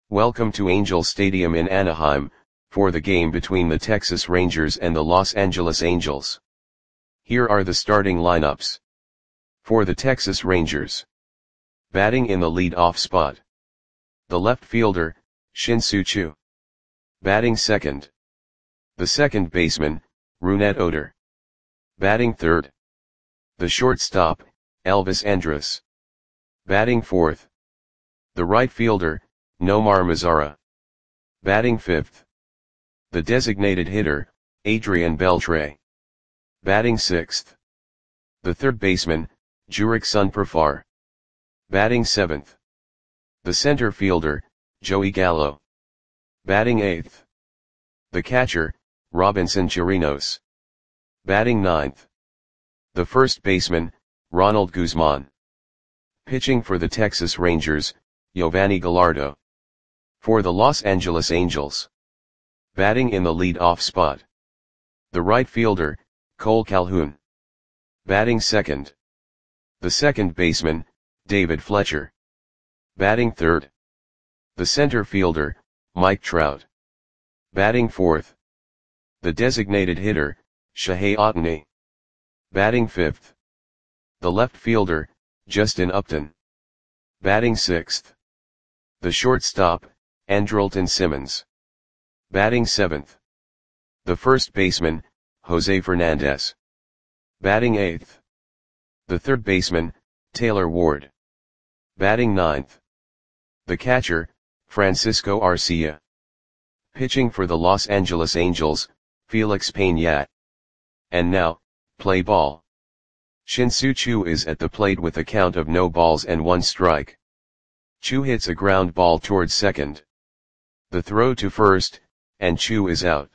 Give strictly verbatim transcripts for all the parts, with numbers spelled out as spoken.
Welcome to Angel Stadium in Anaheim, for the game between the Texas Rangers and the Los Angeles Angels. Here are the starting lineups. For the Texas Rangers. Batting in the lead-off spot. The left fielder, Shin-Soo Choo. Batting second. The second baseman, Rougned Odor. Batting third. The shortstop, Elvis Andrus. Batting fourth. The right fielder, Nomar Mazara. Batting fifth. The designated hitter, Adrian Beltre. Batting sixth. The third baseman, Jurickson Profar. Batting seventh. The center fielder, Joey Gallo. Batting eighth. The catcher, Robinson Chirinos. Batting ninth. The first baseman, Ronald Guzman. Pitching for the Texas Rangers, Yovani Gallardo. For the Los Angeles Angels. Batting in the lead-off spot. The right fielder, Cole Calhoun. Batting second. The second baseman, David Fletcher. Batting third. The center fielder, Mike Trout. Batting fourth. The designated hitter, Shohei Ohtani. Batting fifth. The left fielder, Justin Upton. Batting sixth. The shortstop, Andrelton Simmons. Batting seventh. The first baseman, Jose Fernandez. Batting eighth. The third baseman, Taylor Ward. Batting ninth. The catcher, Francisco Arcia. Pitching for the Los Angeles Angels, Felix Peña. And now, play ball. Shin-Soo Choo is at the plate with a count of no balls and one strike. Choo hits a ground ball towards second. The throw to first, and Choo is out.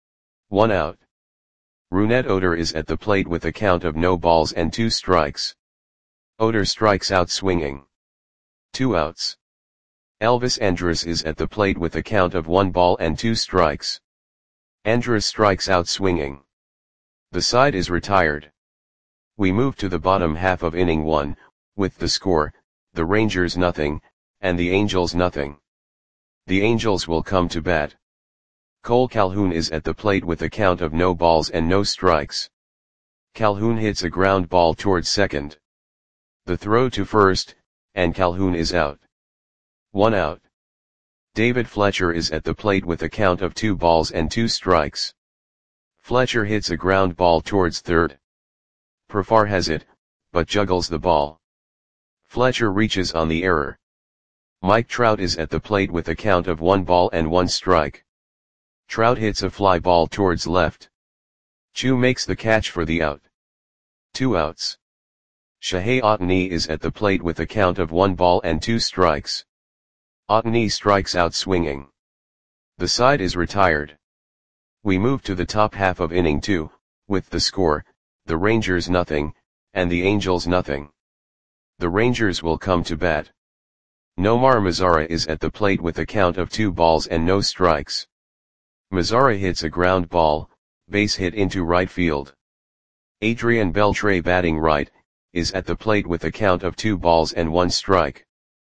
One out. Rougned Odor is at the plate with a count of no balls and two strikes. Odor strikes out swinging. Two outs. Elvis Andrus is at the plate with a count of one ball and two strikes. Andrus strikes out swinging. The side is retired. We move to the bottom half of inning one, with the score, the Rangers nothing, and the Angels nothing. The Angels will come to bat. Cole Calhoun is at the plate with a count of no balls and no strikes. Calhoun hits a ground ball towards second. The throw to first, and Calhoun is out. One out. David Fletcher is at the plate with a count of two balls and two strikes. Fletcher hits a ground ball towards third. Profar has it, but juggles the ball. Fletcher reaches on the error. Mike Trout is at the plate with a count of one ball and one strike. Trout hits a fly ball towards left. Choo makes the catch for the out. Two outs. Shohei Ohtani is at the plate with a count of one ball and two strikes. Ohtani strikes out swinging. The side is retired. We move to the top half of inning two, with the score, the Rangers nothing, and the Angels nothing. The Rangers will come to bat. Nomar Mazara is at the plate with a count of two balls and no strikes. Mazara hits a ground ball, base hit into right field. Adrian Beltre, batting right, is at the plate with a count of two balls and one strike.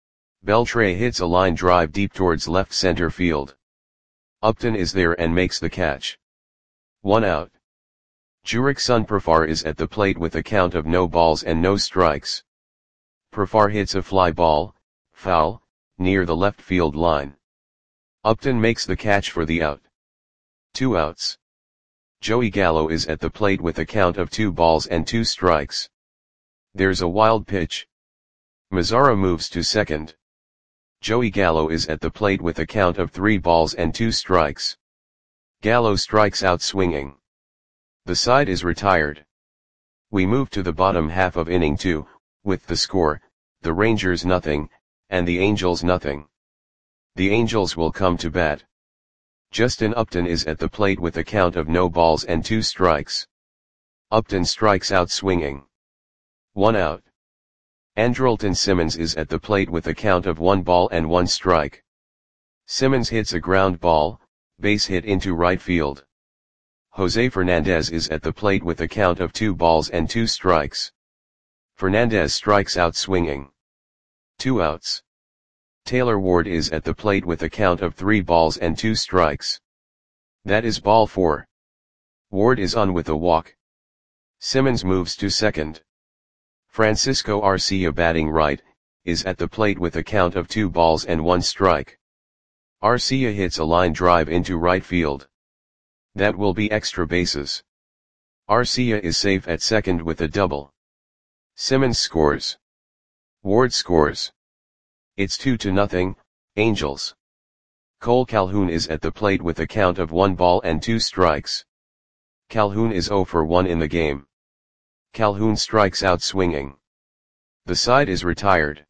Beltre hits a line drive deep towards left center field. Upton is there and makes the catch. One out. Jurickson Profar is at the plate with a count of no balls and no strikes. Profar hits a fly ball, foul, near the left field line. Upton makes the catch for the out. Two outs. Joey Gallo is at the plate with a count of two balls and two strikes. There's a wild pitch. Mazara moves to second. Joey Gallo is at the plate with a count of three balls and two strikes. Gallo strikes out swinging. The side is retired. We move to the bottom half of inning two, with the score, the Rangers nothing, and the Angels nothing. The Angels will come to bat. Justin Upton is at the plate with a count of no balls and two strikes. Upton strikes out swinging. One out. Andrelton Simmons is at the plate with a count of one ball and one strike. Simmons hits a ground ball, base hit into right field. Jose Fernandez is at the plate with a count of two balls and two strikes. Fernandez strikes out swinging. Two outs. Taylor Ward is at the plate with a count of three balls and two strikes. That is ball four. Ward is on with a walk. Simmons moves to second. Francisco Arcia, batting right, is at the plate with a count of two balls and one strike. Arcia hits a line drive into right field. That will be extra bases. Arcia is safe at second with a double. Simmons scores. Ward scores. It's two to nothing, Angels. Cole Calhoun is at the plate with a count of one ball and two strikes. Calhoun is zero for one in the game. Calhoun strikes out swinging. The side is retired.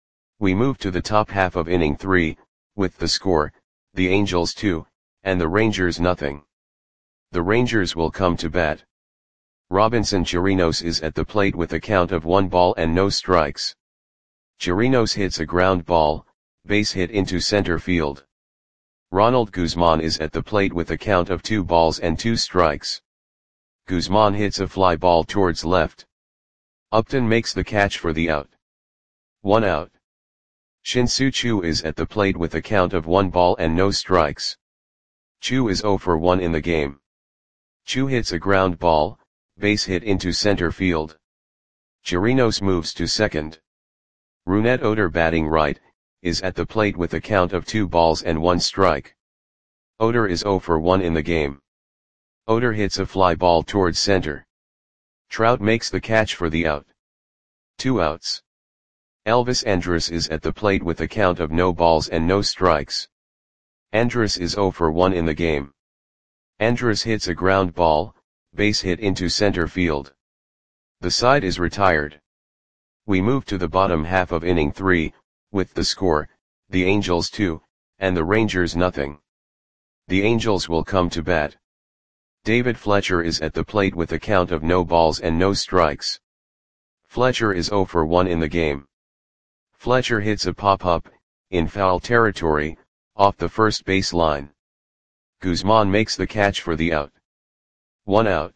We move to the top half of inning three, with the score, the Angels two, and the Rangers nothing. The Rangers will come to bat. Robinson Chirinos is at the plate with a count of one ball and no strikes. Chirinos hits a ground ball, base hit into center field. Ronald Guzman is at the plate with a count of two balls and two strikes. Guzman hits a fly ball towards left. Upton makes the catch for the out. One out. Shin-Soo Choo is at the plate with a count of one ball and no strikes. Choo is zero for one in the game. Choo hits a ground ball, base hit into center field. Chirinos moves to second. Rougned Odor, batting right, is at the plate with a count of two balls and one strike. Odor is zero for one in the game. Odor hits a fly ball towards center. Trout makes the catch for the out. Two outs. Elvis Andrus is at the plate with a count of no balls and no strikes. Andrus is zero for one in the game. Andrus hits a ground ball, base hit into center field. The side is retired. We move to the bottom half of inning three, with the score, the Angels two, and the Rangers nothing. The Angels will come to bat. David Fletcher is at the plate with a count of no balls and no strikes. Fletcher is zero for one in the game. Fletcher hits a pop-up, in foul territory, off the first base line. Guzman makes the catch for the out. One out.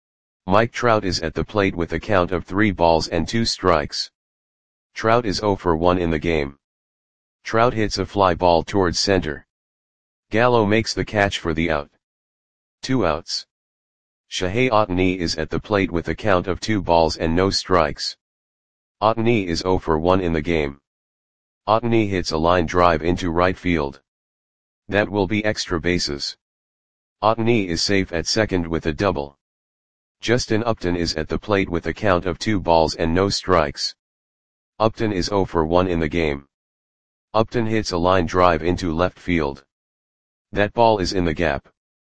Mike Trout is at the plate with a count of three balls and two strikes. Trout is zero for one in the game. Trout hits a fly ball towards center. Gallo makes the catch for the out. Two outs. Shohei Ohtani is at the plate with a count of two balls and no strikes. Ohtani is zero for one in the game. Ohtani hits a line drive into right field. That will be extra bases. Ohtani is safe at second with a double. Justin Upton is at the plate with a count of two balls and no strikes. Upton is zero for one in the game. Upton hits a line drive into left field. That ball is in the gap.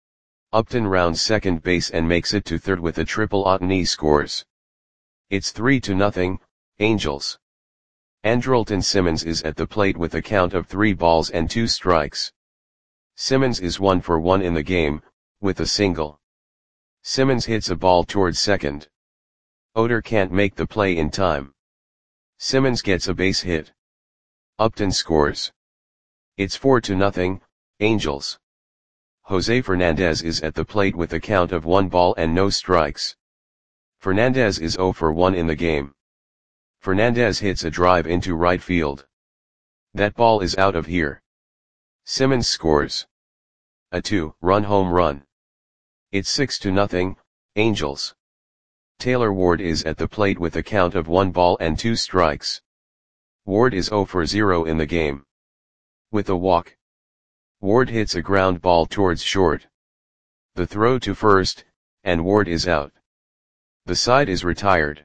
Upton rounds second base and makes it to third with a triple. Ohtani scores. It's three to nothing, Angels. Andrelton Simmons is at the plate with a count of three balls and two strikes. Simmons is one for one in the game, with a single. Simmons hits a ball towards second. Odor can't make the play in time. Simmons gets a base hit. Upton scores. It's four to nothing, Angels. Jose Fernandez is at the plate with a count of one ball and no strikes. Fernandez is zero for one in the game. Fernandez hits a drive into right field. That ball is out of here. Simmons scores. A two-run home run. It's six to nothing, Angels. Taylor Ward is at the plate with a count of one ball and two strikes. Ward is zero for zero in the game. With a walk. Ward hits a ground ball towards short. The throw to first, and Ward is out. The side is retired.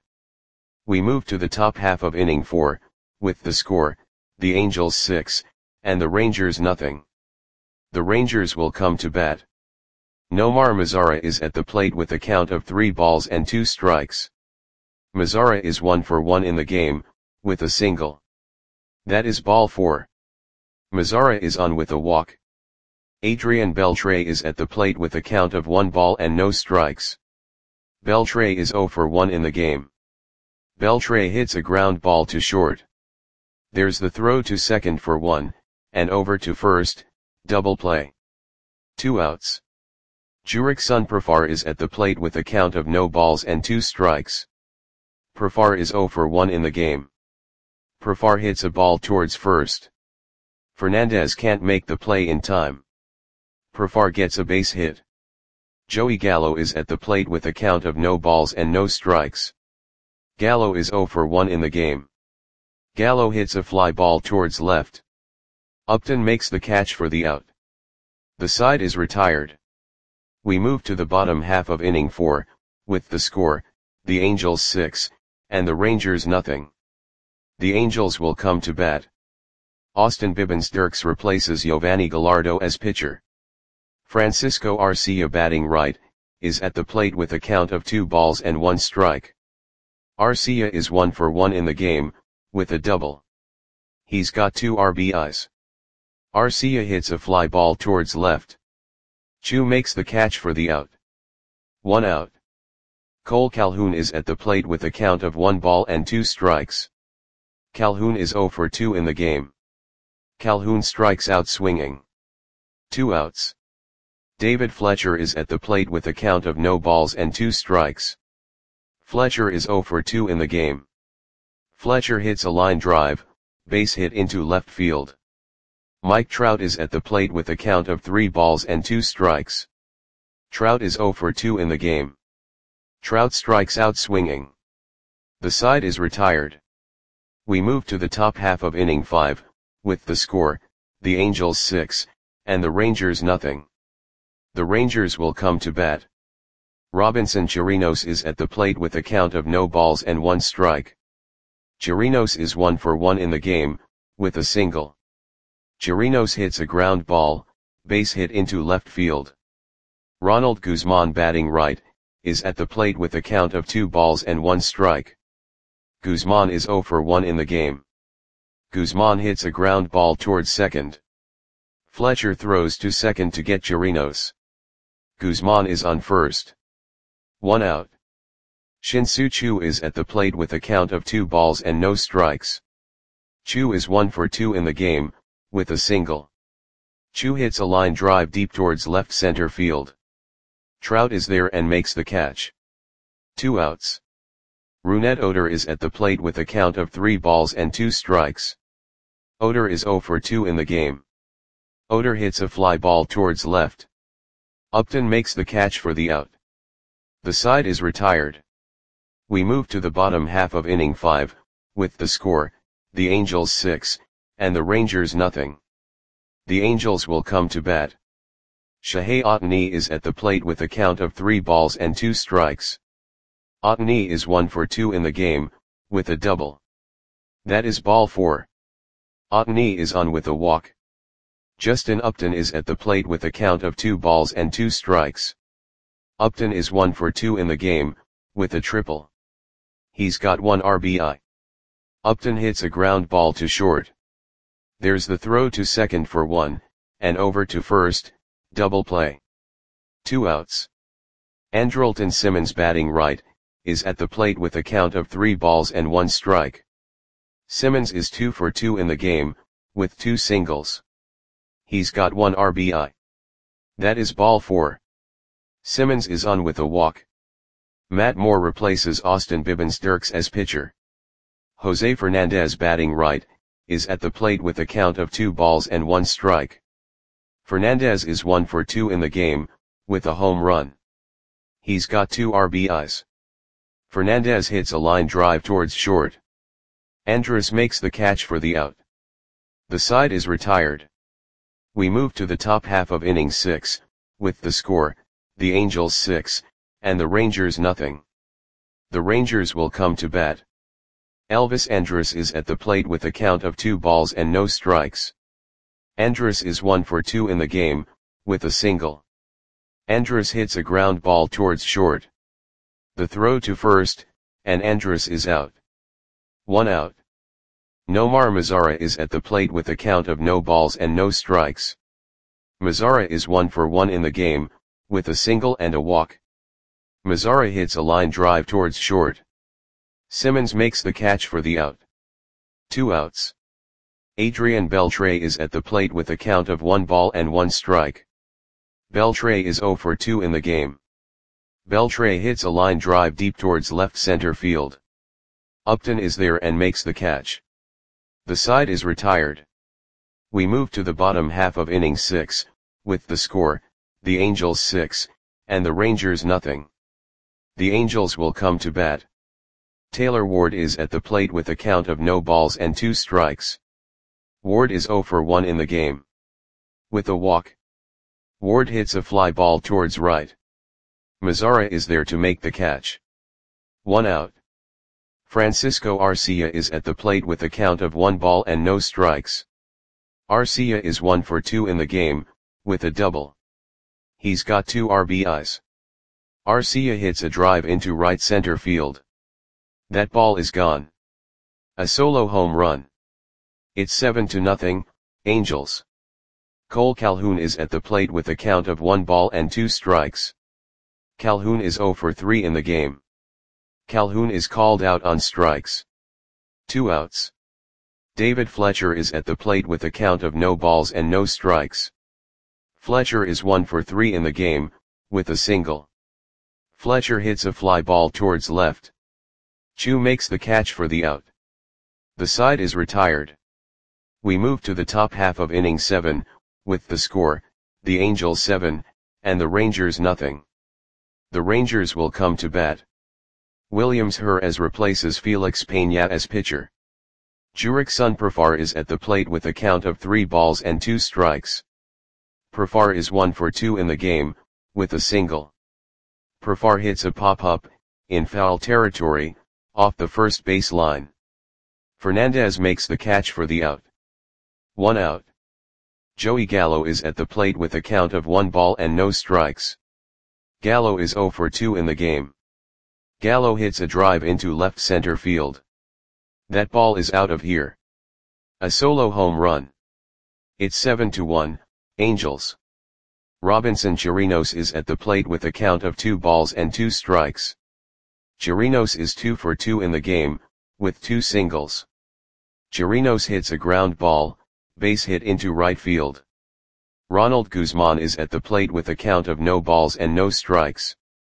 We move to the top half of inning four, with the score, the Angels six, and the Rangers nothing. The Rangers will come to bat. Nomar Mazara is at the plate with a count of three balls and two strikes. Mazara is one for one in the game, with a single. That is ball four. Mazara is on with a walk. Adrian Beltre is at the plate with a count of one ball and no strikes. Beltre is zero for one in the game. Beltre hits a ground ball to short. There's the throw to second for one, and over to first, double play. Two outs. Jurickson Profar is at the plate with a count of no balls and two strikes. Profar is zero for one in the game. Profar hits a ball towards first. Fernandez can't make the play in time. Profar gets a base hit. Joey Gallo is at the plate with a count of no balls and no strikes. Gallo is zero for one in the game. Gallo hits a fly ball towards left. Upton makes the catch for the out. The side is retired. We move to the bottom half of inning four, with the score, the Angels six, and the Rangers nothing. The Angels will come to bat. Austin Bibbins-Dirks replaces Giovanni Gallardo as pitcher. Francisco Arcia, batting right, is at the plate with a count of two balls and one strike. Arcia is one for one in the game, with a double. He's got two R B Is. Arcia hits a fly ball towards left. Chu makes the catch for the out. One out. Cole Calhoun is at the plate with a count of one ball and two strikes. Calhoun is zero for two in the game. Calhoun strikes out swinging. Two outs. David Fletcher is at the plate with a count of no balls and two strikes. Fletcher is zero for two in the game. Fletcher hits a line drive, base hit into left field. Mike Trout is at the plate with a count of three balls and two strikes. Trout is zero for two in the game. Trout strikes out swinging. The side is retired. We move to the top half of inning five, with the score, the Angels six, and the Rangers nothing. The Rangers will come to bat. Robinson Chirinos is at the plate with a count of no balls and one strike. Chirinos is one for one in the game, with a single. Chirinos hits a ground ball, base hit into left field. Ronald Guzman, batting right, is at the plate with a count of two balls and one strike. Guzman is zero for one in the game. Guzman hits a ground ball towards second. Fletcher throws to second to get Chirinos. Guzman is on first. One out. Shin-Soo Choo is at the plate with a count of two balls and no strikes. Choo is one for two in the game, with a single. Choo hits a line drive deep towards left center field. Trout is there and makes the catch. Two outs. Rougned Odor is at the plate with a count of three balls and two strikes. Odor is zero for two in the game. Odor hits a fly ball towards left. Upton makes the catch for the out. The side is retired. We move to the bottom half of inning five, with the score, the Angels six, and the Rangers nothing. The Angels will come to bat. Shohei Ohtani is at the plate with a count of three balls and two strikes. Ohtani is one for two in the game, with a double. That is ball four. Ohtani is on with a walk. Justin Upton is at the plate with a count of two balls and two strikes. Upton is one for two in the game, with a triple. He's got one R B I. Upton hits a ground ball to short. There's the throw to second for one, and over to first, double play. Two outs. Andrelton Simmons, batting right, is at the plate with a count of three balls and one strike. Simmons is two for two in the game, with two singles. He's got one R B I. That is ball four. Simmons is on with a walk. Matt Moore replaces Austin Bibbins-Dirks as pitcher. Jose Fernandez, batting right, is at the plate with a count of two balls and one strike. Fernandez is one for two in the game, with a home run. He's got two R B Is. Fernandez hits a line drive towards short. Andrus makes the catch for the out. The side is retired. We move to the top half of inning six, with the score, the Angels six, and the Rangers nothing. The Rangers will come to bat. Elvis Andrus is at the plate with a count of two balls and no strikes. Andrus is one for two in the game, with a single. Andrus hits a ground ball towards short. The throw to first, and Andrus is out. One out. Nomar Mazara is at the plate with a count of no balls and no strikes. Mazara is one for one in the game, with a single and a walk. Mazara hits a line drive towards short. Simmons makes the catch for the out. Two outs. Adrian Beltre is at the plate with a count of one ball and one strike. Beltre is zero for two in the game. Beltre hits a line drive deep towards left center field. Upton is there and makes the catch. The side is retired. We move to the bottom half of inning six, with the score, the Angels six, and the Rangers nothing. The Angels will come to bat. Taylor Ward is at the plate with a count of no balls and two strikes. Ward is oh for one in the game. With a walk, Ward hits a fly ball towards right. Mazara is there to make the catch. One out. Francisco Arcia is at the plate with a count of one ball and no strikes. Arcia is one for two in the game, with a double. He's got two R B Is. Arcia hits a drive into right center field. That ball is gone. A solo home run. It's seven to nothing, Angels. Cole Calhoun is at the plate with a count of one ball and two strikes. Calhoun is oh for three in the game. Calhoun is called out on strikes. Two outs. David Fletcher is at the plate with a count of no balls and no strikes. Fletcher is one for three in the game, with a single. Fletcher hits a fly ball towards left. Chu makes the catch for the out. The side is retired. We move to the top half of inning seven, with the score, the Angels seven, and the Rangers nothing. The Rangers will come to bat. Williams Herrera replaces Felix Peña as pitcher. Jurickson Profar is at the plate with a count of three balls and two strikes. Profar is one for two in the game, with a single. Profar hits a pop-up, in foul territory, off the first base line. Fernandez makes the catch for the out. One out. Joey Gallo is at the plate with a count of one ball and no strikes. Gallo is oh for two in the game. Gallo hits a drive into left center field. That ball is out of here. A solo home run. It's seven to one, Angels. Robinson Chirinos is at the plate with a count of two balls and two strikes. Chirinos is two for two in the game, with two singles. Chirinos hits a ground ball, base hit into right field. Ronald Guzman is at the plate with a count of no balls and no strikes.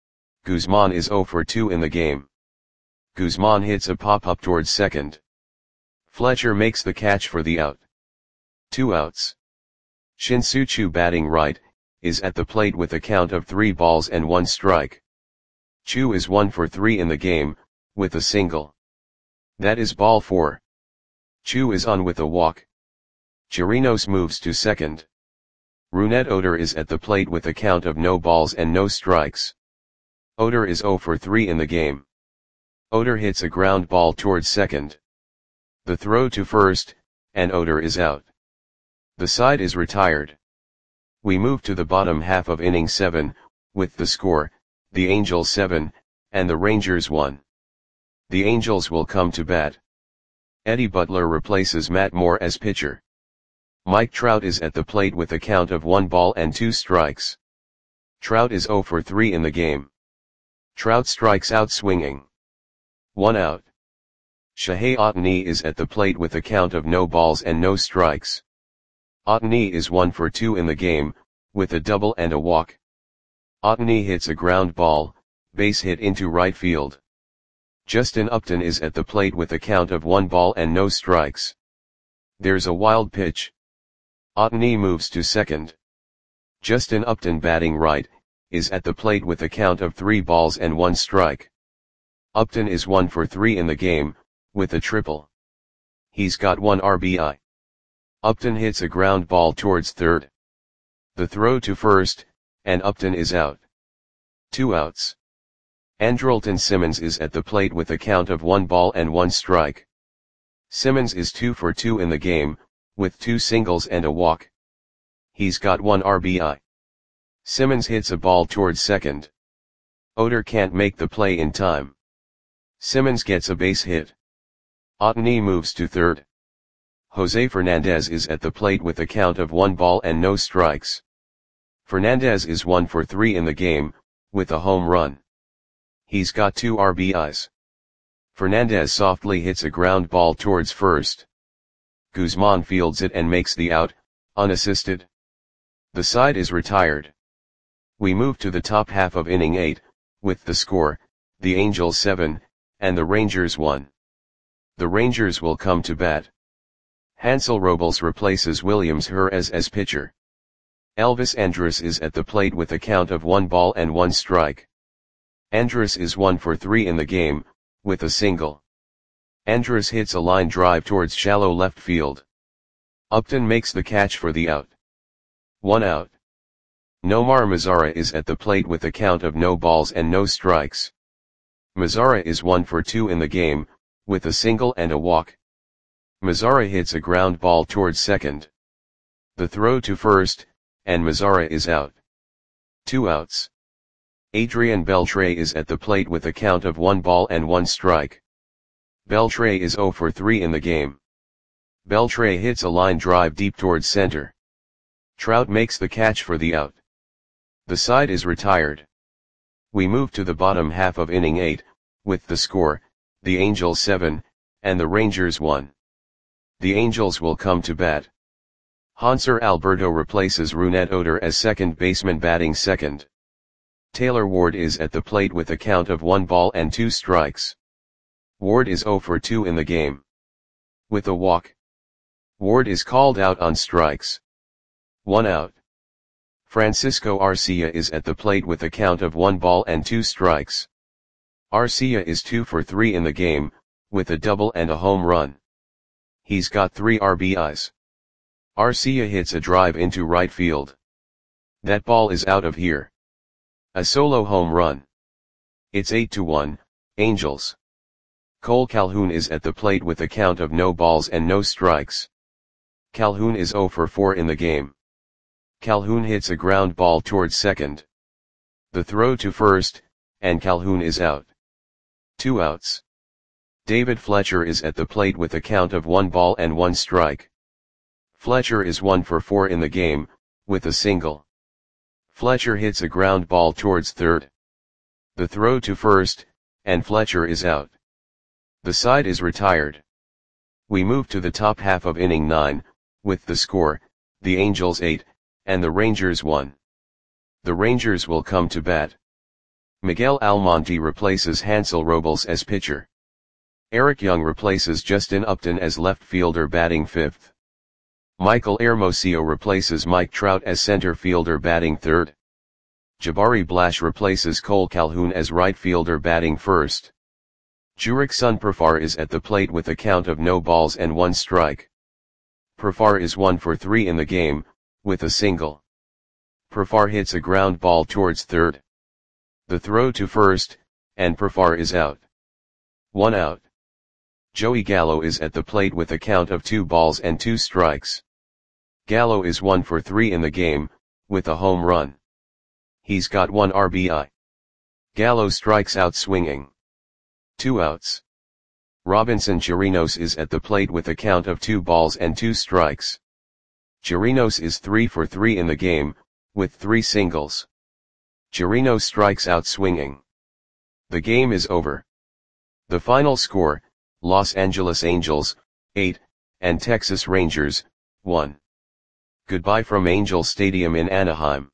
Guzman is oh for two in the game. Guzman hits a pop-up towards second. Fletcher makes the catch for the out. Two outs. Shin-Soo Choo, batting right, is at the plate with a count of three balls and one strike. Choo is one for three in the game, with a single. That is ball four. Choo is on with a walk. Chirinos moves to second. Rougned Odor is at the plate with a count of no balls and no strikes. Odor is oh for three in the game. Odor hits a ground ball towards second. The throw to first, and Odor is out. The side is retired. We move to the bottom half of inning seven, with the score, the Angels seven, and the Rangers one. The Angels will come to bat. Eddie Butler replaces Matt Moore as pitcher. Mike Trout is at the plate with a count of one ball and two strikes. Trout is oh for three in the game. Trout strikes out swinging. One out. Shohei Ohtani is at the plate with a count of no balls and no strikes. Ohtani is one for two in the game, with a double and a walk. Ohtani hits a ground ball, base hit into right field. Justin Upton is at the plate with a count of one ball and no strikes. There's a wild pitch. Ohtani moves to second. Justin Upton, batting right, is at the plate with a count of three balls and one strike. Upton is one for three in the game, with a triple. He's got one R B I. Upton hits a ground ball towards third. The throw to first, and Upton is out. Two outs. Andrelton Simmons is at the plate with a count of one ball and one strike. Simmons is two for two in the game, with two singles and a walk. He's got one R B I. Simmons hits a ball towards second. Odor can't make the play in time. Simmons gets a base hit. Ohtani moves to third. Jose Fernandez is at the plate with a count of one ball and no strikes. Fernandez is one for three in the game, with a home run. He's got two R B Is. Fernandez softly hits a ground ball towards first. Guzman fields it and makes the out, unassisted. The side is retired. We move to the top half of inning eight, with the score, the Angels seven, and the Rangers one. The Rangers will come to bat. Hansel Robles replaces Williams Jerez as pitcher. Elvis Andrus is at the plate with a count of one ball and one strike. Andrus is one for three in the game, with a single. Andrus hits a line drive towards shallow left field. Upton makes the catch for the out. One out. Nomar Mazara is at the plate with a count of no balls and no strikes. Mazara is one for two in the game, with a single and a walk. Mazara hits a ground ball towards second. The throw to first, and Mazara is out. Two outs. Adrian Beltre is at the plate with a count of one ball and one strike. Beltre is zero for three in the game. Beltre hits a line drive deep towards center. Trout makes the catch for the out. The side is retired. We move to the bottom half of inning eight, with the score, the Angels seven, and the Rangers one. The Angels will come to bat. Hanser Alberto replaces Rougned Odor as second baseman batting second. Taylor Ward is at the plate with a count of one ball and two strikes. Ward is zero for two in the game. With a walk. Ward is called out on strikes. One out. Francisco Arcia is at the plate with a count of one ball and two strikes. Arcia is two for three in the game, with a double and a home run. He's got three R B Is. Arcia hits a drive into right field. That ball is out of here. A solo home run. It's eight to one, Angels. Cole Calhoun is at the plate with a count of no balls and no strikes. Calhoun is zero for four in the game. Calhoun hits a ground ball towards second. The throw to first, and Calhoun is out. Two outs. David Fletcher is at the plate with a count of one ball and one strike. Fletcher is one for four in the game, with a single. Fletcher hits a ground ball towards third. The throw to first, and Fletcher is out. The side is retired. We move to the top half of inning nine, with the score, the Angels eight, and the Rangers one. The Rangers will come to bat. Miguel Almonte replaces Hansel Robles as pitcher. Eric Young replaces Justin Upton as left fielder batting fifth. Michael Hermosillo replaces Mike Trout as center fielder batting third. Jabari Blash replaces Cole Calhoun as right fielder batting first. Jurickson Profar is at the plate with a count of no balls and one strike. Profar is one for three in the game, with a single. Profar hits a ground ball towards third. The throw to first, and Profar is out. One out. Joey Gallo is at the plate with a count of two balls and two strikes. Gallo is one for three in the game, with a home run. He's got one R B I. Gallo strikes out swinging. Two outs. Robinson Chirinos is at the plate with a count of two balls and two strikes. Chirinos is three for three in the game, with three singles. Chirinos strikes out swinging. The game is over. The final score, Los Angeles Angels, eight, and Texas Rangers, one. Goodbye from Angel Stadium in Anaheim.